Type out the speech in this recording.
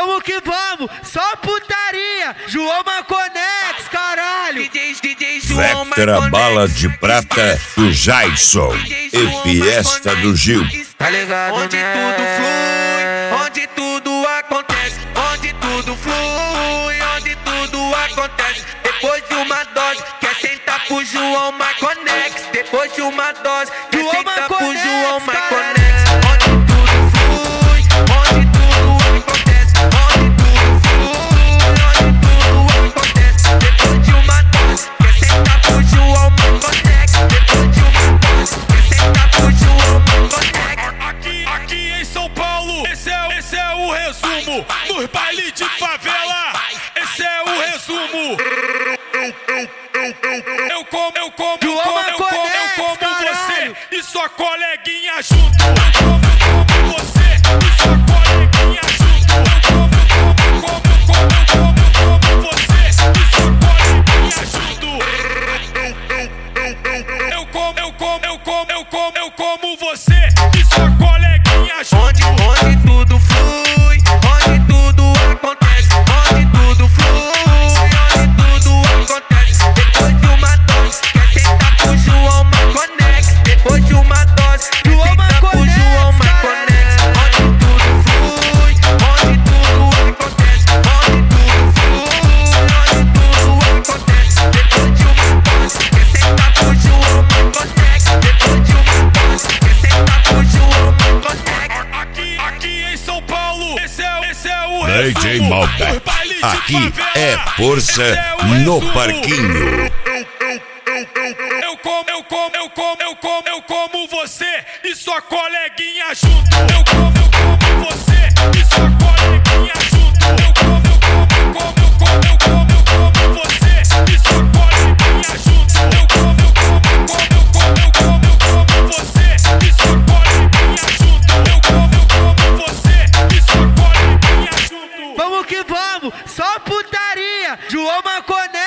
Vamos que vamos, só putaria. João Maconex, caralho. Vectra Bala de Prata do Jason e Fiesta do Gil. Tá ligado, onde né? tudo flui, onde tudo acontece, onde tudo flui, onde tudo acontece. Depois de uma dose, quer sentar pro João Maconex. Depois de uma dose, quer João sentar pro Maconex, João caralho. Maconex. Onde tudo flui, onde tudo acontece, onde tudo flui, onde tudo acontece. Depois de uma dose, quer sentar pro João Maconex. Depois de uma dose, quer sentar pro João Maconex. Aqui em São Paulo, esse é o resumo. Nos bailes de favela, esse é o resumo. Eu como você e sua coleguinha junto. Eu como você e sua coleguinha junto. Eu como você e sua coleguinha junto. Eu como você e sua coleguinha junto. Onde tudo flui, onde tudo acontece, onde tudo flui, onde tudo acontece. Depois de uma dose, quer sentar pro João Maconex. Depois de uma dose, quer sentar pro João Maconex. Onde tudo flui, onde tudo acontece, onde tudo flui, onde tudo acontece. Depois de uma dose, quer sentar pro João Maconex. Depois de uma dose, quer sentar pro João Maconex. Aqui em São Paulo, esse é o DJ resumo. Malbec, aqui é força no parquinho. Eu como você e sua coleguinha junto. Eu como você e sua coleguinha junto. Eu como você e sua coleguinha junto. Eu como você e sua coleguinha junto. Eu como você e sua coleguinha junto. Vamos que vamos, só putaria. João Maconex.